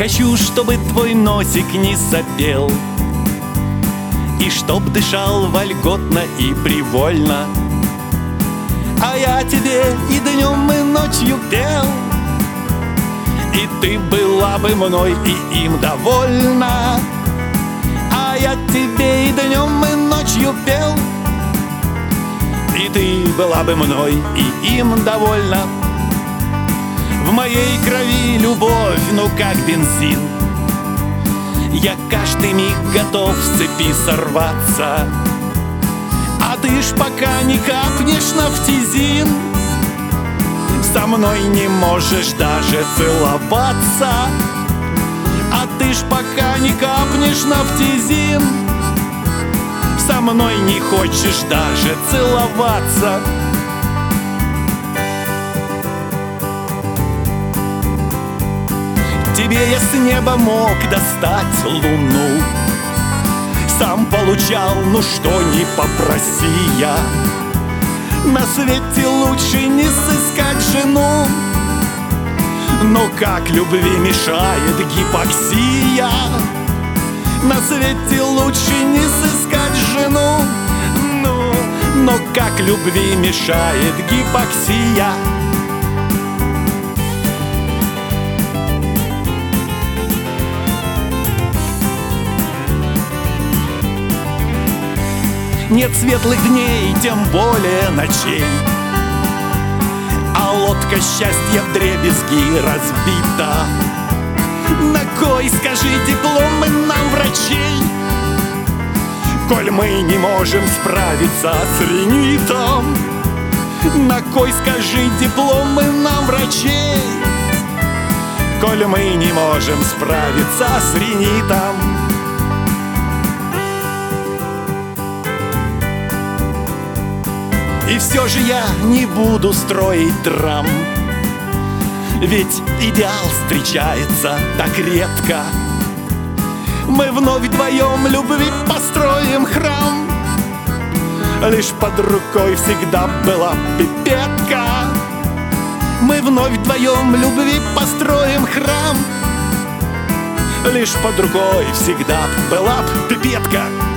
Хочу, чтобы твой носик не сопел, и чтоб дышал вольготно и привольно. А я тебе и днем, и ночью пел, и ты была бы мной и им довольна. А я тебе и днем, и ночью пел, и ты была бы мной и им довольна. В моей крови любовь, ну как бензин. Я каждый миг готов с цепи сорваться, а ты ж пока не капнешь нафтизин, со мной не можешь даже целоваться. А ты ж пока не капнешь нафтизин, со мной не хочешь даже целоваться. Тебе я с неба мог достать луну, сам получал, ну что не попроси я. На свете лучше не сыскать жену, но как любви мешает гипоксия. На свете лучше не сыскать жену, но как любви мешает гипоксия. Нет светлых дней, тем более ночей, а лодка счастья вдребезги разбита. На кой, скажи, дипломы нам врачей, коль мы не можем справиться с ринитом? На кой, скажи, дипломы нам врачей, коль мы не можем справиться с ринитом? И все же я не буду строить драм, ведь идеал встречается так редко. Мы вновь вдвоем любви построим храм, лишь под рукой всегда была пипетка. Мы вновь вдвоем любви построим храм, лишь под рукой всегда была пипетка.